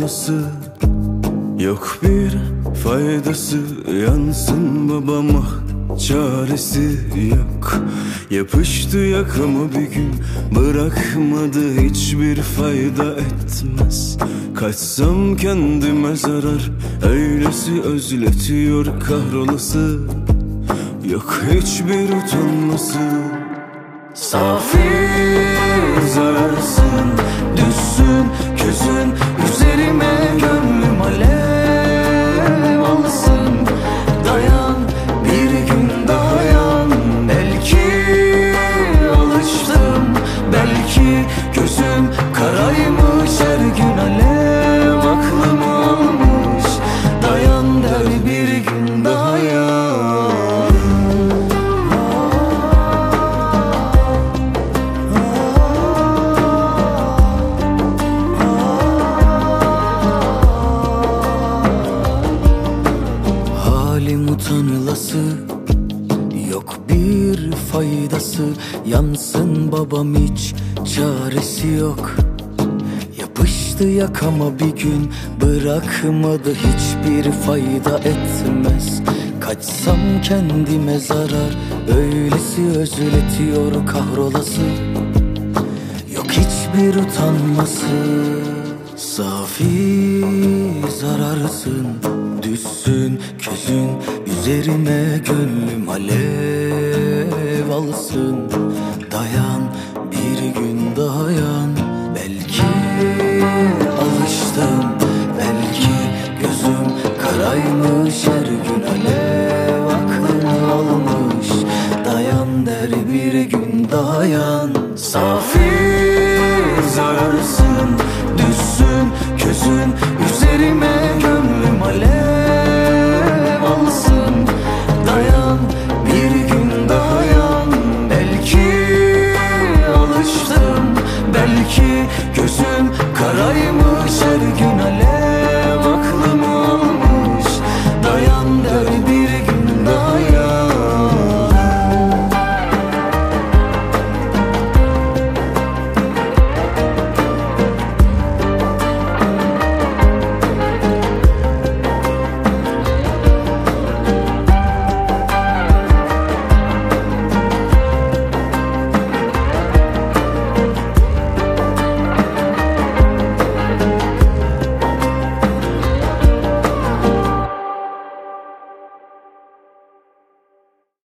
kahrolası. Yok bir faydası, yansın babama çaresi yok. Yapıştı yakama bir gün, bırakmadı, hiçbir fayda etmez. Kaçsam kendime zarar, öylesi özletiyor kahrolası. Yok hiçbir utanması. Safi zararsın, düşsün gözün üzerime, gönlüm alev alsın. Dayan bir gün dayan, belki alıştım, belki gözüm karaymış, her gün alev aklımı almış. Dayan der bir gün dayan. Halim utanılası, yok bir faydası. Yansın babam, hiç çaresi yok. Yapıştı yakama bir gün, bırakmadı, hiçbir fayda etmez. Kaçsam kendime zarar, öylesi özletiyor kahrolası. Yok hiçbir utanması. Safi zararsın, düşsün gözün üzerime, gönlüm alev alsın. Dayan bir gün dayan, belki alıştım, belki gözüm karaymış, her gün alev aklımı almış. Dayan der bir gün dayan. Safi zararsın, düşsün gözün üzerime,